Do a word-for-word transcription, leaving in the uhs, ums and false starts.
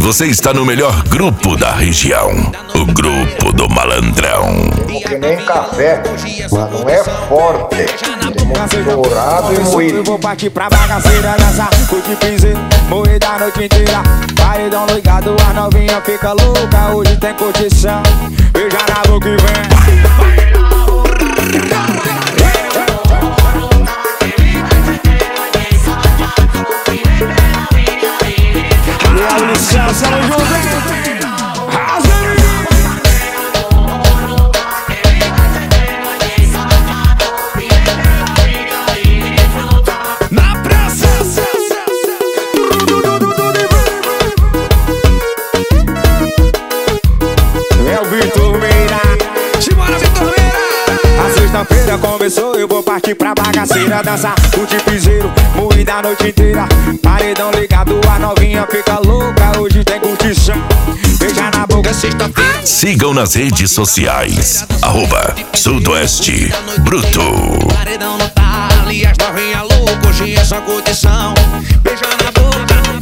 você está no melhor grupo da região. O Grupo do Malandrão. Que nem café, mas não é forte. Dourado e moído. Eu vou partir pra bagaceira, dançar, curtir piseiro, morrer da noite inteira. Paredão ligado, a novinha fica louca. Hoje tem curtição, beija na boca e vem. E a licença no jogo. Sexta-feira começou, eu vou partir pra bagaceira, dançar, curtir piseiro, moída a noite inteira. Paredão ligado, a novinha fica louca. Hoje tem curtição, beija na boca, sexta-feira. Sigam nas redes sociais, arroba Sudoeste Bruto. Paredão no talo e as novinhas loucas, hoje é só curtição, beija na boca.